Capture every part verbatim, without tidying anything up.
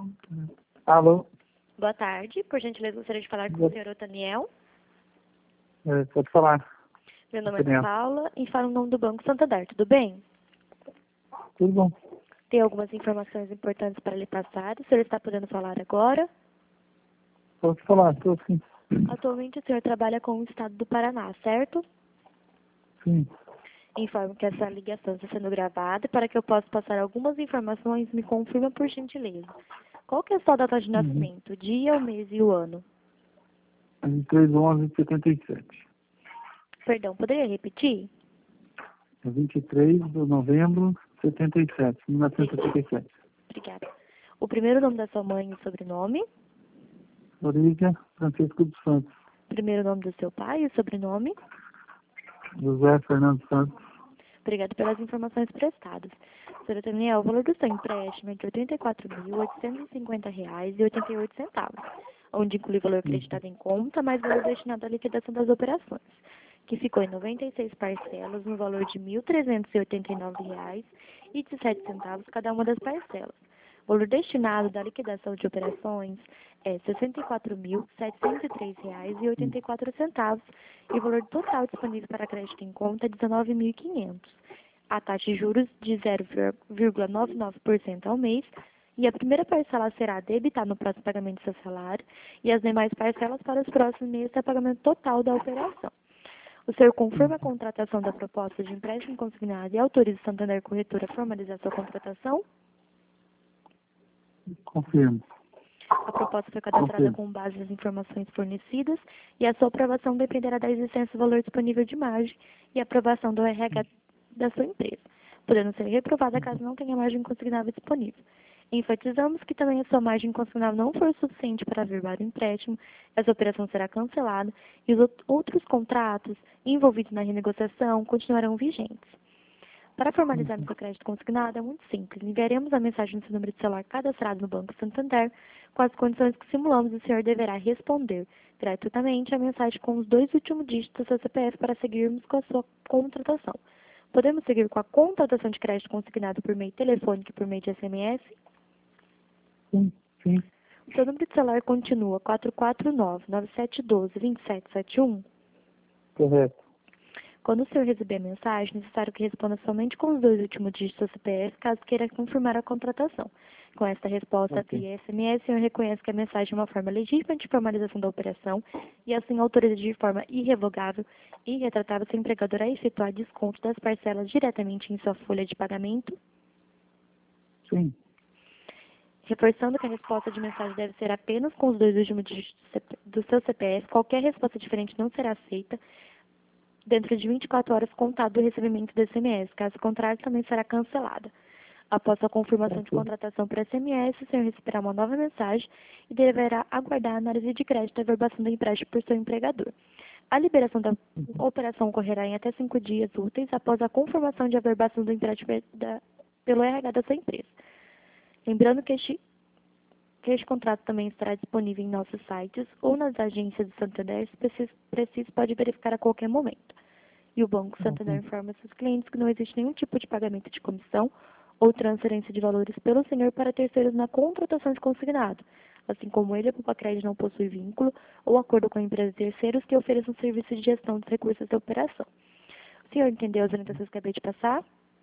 Alô? Boa tarde. Por gentileza, gostaria de falar com Boa- o senhor Otaniel. É, pode falar. Meu nome é Otaniel. Paula e falo em nome do Banco Santander. Tudo bem? Tudo bom? Tem algumas informações importantes para lhe passar. O senhor está podendo falar agora? Pode falar, estou sim. Atualmente, o senhor trabalha com o estado do Paraná, certo? Sim. Informo que essa ligação está sendo gravada. Para que eu possa passar algumas informações, me confirma por gentileza. Qual que é a sua data de Uhum. nascimento? O dia, o mês e o ano? vinte e três de onze de setenta e sete. Perdão, poderia repetir? É vinte e três de novembro de setenta e sete, mil novecentos e setenta e sete. Obrigada. O primeiro nome da sua mãe e o sobrenome? Origem, Francisco dos Santos. Primeiro nome do seu pai e o sobrenome? José Fernando Santos. Obrigada pelas informações prestadas. Senhora Daniel, o valor do seu empréstimo é de oitenta e quatro mil, oitocentos e cinquenta reais e oitenta e oito centavos, onde inclui valor acreditado em conta, mais valor destinado à liquidação das operações, que ficou em noventa e seis parcelas, no valor de mil trezentos e oitenta e nove reais e dezessete centavos cada uma das parcelas. O valor destinado da liquidação de operações é sessenta e quatro mil, setecentos e três reais e oitenta e quatro centavos e o valor total disponível para crédito em conta é dezenove mil e quinhentos. A taxa de juros de zero vírgula noventa e nove por cento ao mês e a primeira parcela será debitada no próximo pagamento do seu salário e as demais parcelas para os próximos meses até o pagamento total da operação. O senhor confirma a contratação da proposta de empréstimo consignado e autoriza o Santander Corretora a formalizar sua contratação? Confirmo. A proposta foi cadastrada Confirmo. com base nas informações fornecidas e a sua aprovação dependerá da existência do valor disponível de margem e aprovação do R H da sua empresa, podendo ser reprovada caso não tenha margem consignável disponível. Enfatizamos que também a sua margem consignável não for suficiente para averbar o empréstimo, essa operação será cancelada e os out- outros contratos envolvidos na renegociação continuarão vigentes. Para formalizarmos o crédito consignado é muito simples. Enviaremos a mensagem no seu número de celular cadastrado no Banco Santander com as condições que simulamos e o senhor deverá responder gratuitamente a mensagem com os dois últimos dígitos do seu C P F para seguirmos com a sua contratação. Podemos seguir com a contratação de crédito consignado por meio telefônico e por meio de S M S? Sim, sim. O seu número de celular continua quatro quatro nove, nove sete um dois, dois sete sete um? Correto. Quando o senhor receber a mensagem, é necessário que responda somente com os dois últimos dígitos do C P F, caso queira confirmar a contratação. Com esta resposta Ok. via S M S, o senhor reconhece que a mensagem é uma forma legítima de formalização da operação e assim autoriza de forma irrevogável e irretratável seu empregador a efetuar desconto das parcelas diretamente em sua folha de pagamento, Sim. reforçando que a resposta de mensagem deve ser apenas com os dois últimos dígitos do C P do seu C P F. Qualquer resposta diferente não será aceita dentro de vinte e quatro horas contado do recebimento do S M S. Caso contrário, também será cancelada. Após a confirmação de Ok. contratação por S M S, o senhor receberá uma nova mensagem e deverá aguardar a análise de crédito e averbação do empréstimo por seu empregador. A liberação da operação ocorrerá em até cinco dias úteis após a confirmação de averbação do empréstimo da, pelo R H da sua empresa. Lembrando que este, que este contrato também estará disponível em nossos sites ou nas agências do Santander, se preciso, preciso pode verificar a qualquer momento. E o Banco Santander Ok. informa seus clientes que não existe nenhum tipo de pagamento de comissão ou transferência de valores pelo senhor para terceiros na contratação de consignado, assim como ele, a Pupacred não possui vínculo ou acordo com a empresa de terceiros que ofereçam serviço de gestão dos recursos da operação. O senhor entendeu as orientações que acabei de passar?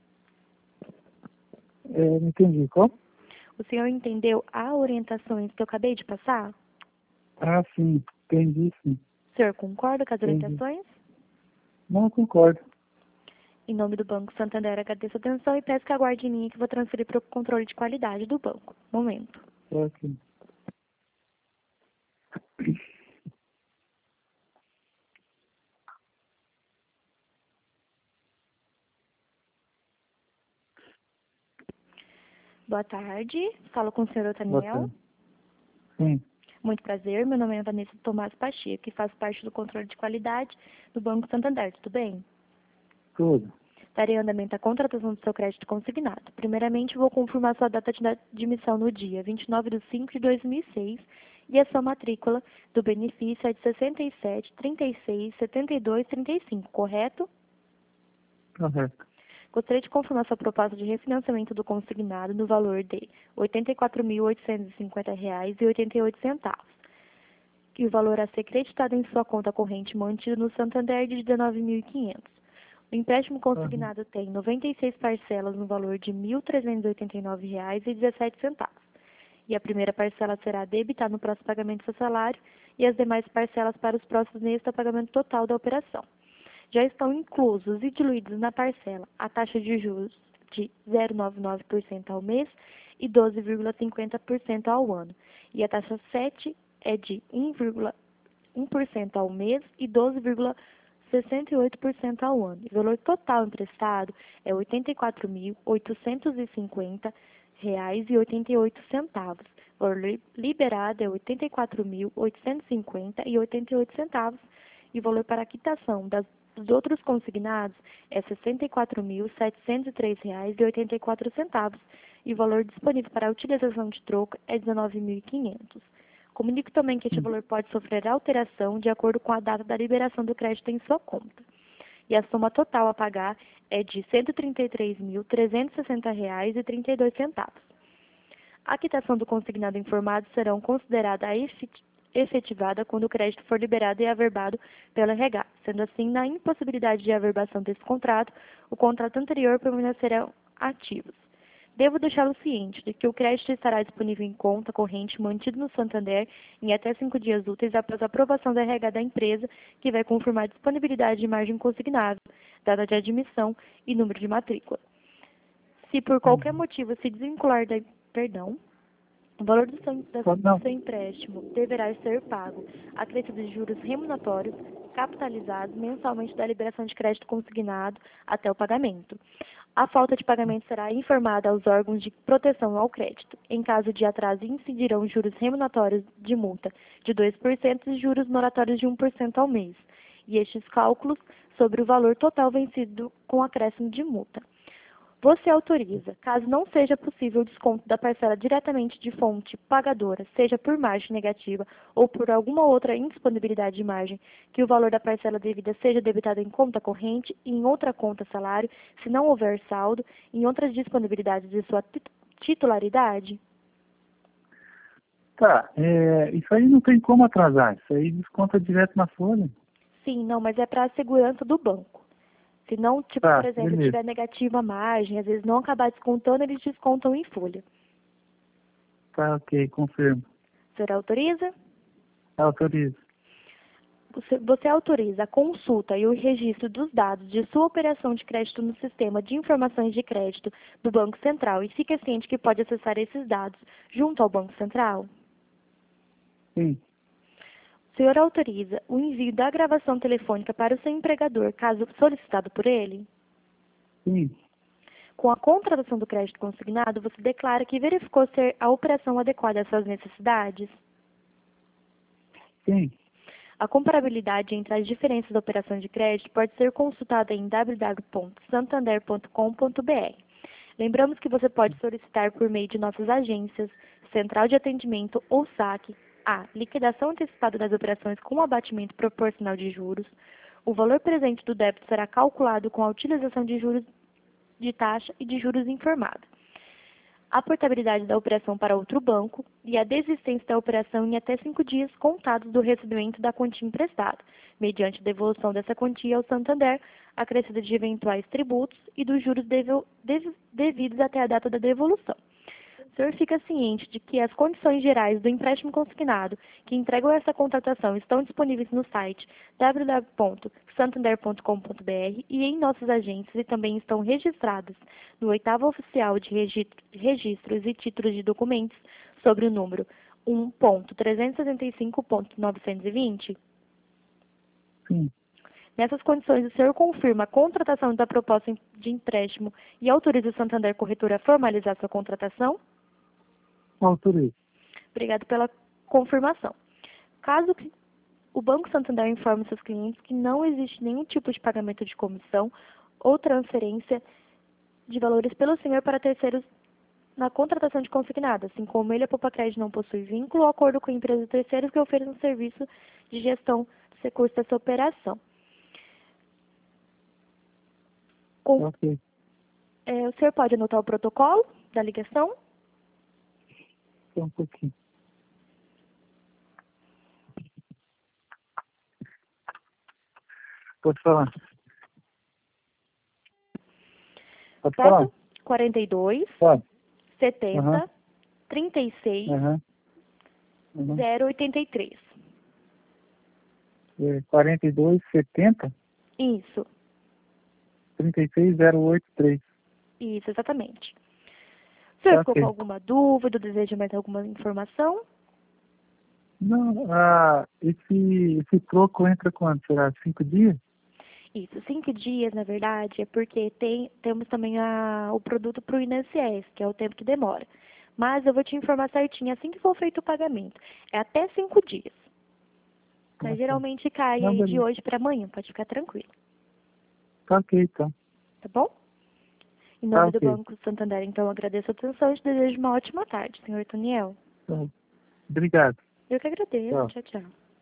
É, não entendi. Qual? O senhor entendeu as orientações que eu acabei de passar? Ah, sim. Entendi, sim. O senhor concorda com as Entendi. orientações? Não, concordo. Em nome do Banco Santander, agradeço a atenção e peço que aguarde em linha que vou transferir para o controle de qualidade do banco. Momento. Ok. Boa tarde. Falo com o senhor Boa Otaniel. tarde. Sim. Muito prazer. Meu nome é Vanessa Tomás Pacheco, que faz parte do controle de qualidade do Banco Santander. Tudo bem? Tudo. Darei andamento à contratação do seu crédito consignado. Primeiramente, vou confirmar sua data de admissão no dia vinte e nove de cinco de dois mil e seis e a sua matrícula do benefício é de sessenta e sete, trinta e seis, setenta e dois, trinta e cinco, correto? Correto. Gostaria de confirmar sua proposta de refinanciamento do consignado no valor de oitenta e quatro mil oitocentos e cinquenta reais e oitenta e oito centavos. E o valor a ser creditado em sua conta corrente mantido no Santander de dezenove mil e quinhentos. O empréstimo consignado uhum. tem noventa e seis parcelas no valor de mil trezentos e oitenta e nove reais e dezessete centavos. E a primeira parcela será debitada no próximo pagamento do seu salário e as demais parcelas para os próximos meses do pagamento total da operação. Já estão inclusos e diluídos na parcela a taxa de juros de zero vírgula noventa e nove por cento ao mês e doze vírgula cinquenta por cento ao ano. E a taxa sete é de um vírgula um por cento ao mês e doze vírgula sessenta e oito por cento ao ano. O valor total emprestado é oitenta e quatro mil oitocentos e cinquenta reais e oitenta e oito centavos. O valor liberado é oitenta e quatro mil oitocentos e cinquenta reais e oitenta e oito centavos. E o valor para a quitação das, dos outros consignados é sessenta e quatro mil setecentos e três reais e oitenta e quatro centavos. E o valor disponível para a utilização de troco é dezenove mil e quinhentos. Comunico também que este valor pode sofrer alteração de acordo com a data da liberação do crédito em sua conta. E a soma total a pagar é de cento e trinta e três mil trezentos e sessenta reais e trinta e dois centavos. A quitação do consignado informado serão considerada efetivada quando o crédito for liberado e averbado pelo R H. Sendo assim, na impossibilidade de averbação desse contrato, o contrato anterior permanecerá ativos. Devo deixá-lo ciente de que o crédito estará disponível em conta corrente mantido no Santander em até cinco dias úteis após a aprovação do R H da empresa, que vai confirmar a disponibilidade de margem consignável, data de admissão e número de matrícula. Se por qualquer motivo se desvincular da... Perdão. O valor do seu, do seu empréstimo deverá ser pago a crédito de juros remuneratórios capitalizados mensalmente da liberação de crédito consignado até o pagamento. A falta de pagamento será informada aos órgãos de proteção ao crédito. Em caso de atraso, incidirão juros remuneratórios de multa de dois por cento e juros moratórios de um por cento ao mês. E estes cálculos sobre o valor total vencido com acréscimo de multa. Você autoriza, caso não seja possível o desconto da parcela diretamente de fonte pagadora, seja por margem negativa ou por alguma outra indisponibilidade de margem, que o valor da parcela devida seja debitado em conta corrente e em outra conta salário, se não houver saldo, em outras disponibilidades de sua titularidade? Tá, é, isso aí não tem como atrasar, isso aí desconta direto na folha. Sim, não, mas é para a segurança do banco. Se não, tipo, tá, por exemplo, beleza. tiver negativa a margem, às vezes não acabar descontando, eles descontam em folha. Tá, ok, confirmo. O senhor autoriza? Autorizo. Você, você autoriza a consulta e o registro dos dados de sua operação de crédito no sistema de informações de crédito do Banco Central e fica ciente que pode acessar esses dados junto ao Banco Central? Sim. O senhor autoriza o envio da gravação telefônica para o seu empregador, caso solicitado por ele? Sim. Com a contratação do crédito consignado, você declara que verificou ser a operação adequada às suas necessidades? Sim. A comparabilidade entre as diferenças da operação de crédito pode ser consultada em w w w ponto santander ponto com ponto b r. Lembramos que você pode solicitar por meio de nossas agências, central de atendimento ou saque, a liquidação antecipada das operações com abatimento proporcional de juros. O valor presente do débito será calculado com a utilização de juros de taxa e de juros informada. A portabilidade da operação para outro banco e a desistência da operação em até cinco dias contados do recebimento da quantia emprestada, mediante a devolução dessa quantia ao Santander, acrescida de eventuais tributos e dos juros devo, dev, devidos até a data da devolução. O senhor fica ciente de que as condições gerais do empréstimo consignado que entregam essa contratação estão disponíveis no site w w w ponto santander ponto com ponto b r e em nossas agências e também estão registradas no oitavo oficial de registros e títulos de documentos sobre o número um ponto trezentos e setenta e cinco ponto novecentos e vinte? Sim. Nessas condições, o senhor confirma a contratação da proposta de empréstimo e autoriza o Santander Corretora a formalizar sua contratação? Autorizo. Obrigado pela confirmação. Caso que o Banco Santander informe seus clientes que não existe nenhum tipo de pagamento de comissão ou transferência de valores pelo senhor para terceiros na contratação de consignado, assim como ele, a Poupa Crédito, não possui vínculo ou acordo com empresas terceiras que ofereçam serviço de gestão dos recursos dessa operação. Com... Ok. É, o senhor pode anotar o protocolo da ligação? Só um pouquinho. Pode falar. Pode falar? Certo? quarenta e dois, Pode. setenta, Aham. trinta e seis, Aham. Uhum. zero oitenta e três. É, quarenta e dois, setenta, Isso, trinta e seis, zero oito três. isso, exatamente. O senhor Tá ficou com certo. alguma dúvida, deseja mais alguma informação? Não, ah, esse, esse troco entra quando? Será cinco dias? Isso, cinco dias, na verdade, é porque tem, temos também a, o produto para o I N S S, que é o tempo que demora. Mas eu vou te informar certinho assim que for feito o pagamento. É até cinco dias. Ah, Mas tá. geralmente cai Não, aí de beleza. hoje para amanhã, pode ficar tranquilo. Tá ok, então. Tá bom? Em Tá nome do ok. Banco Santander, então, agradeço a atenção e te desejo uma ótima tarde, senhor Toniel. Então, obrigado. Eu que agradeço. Tchau. Tchau, tchau.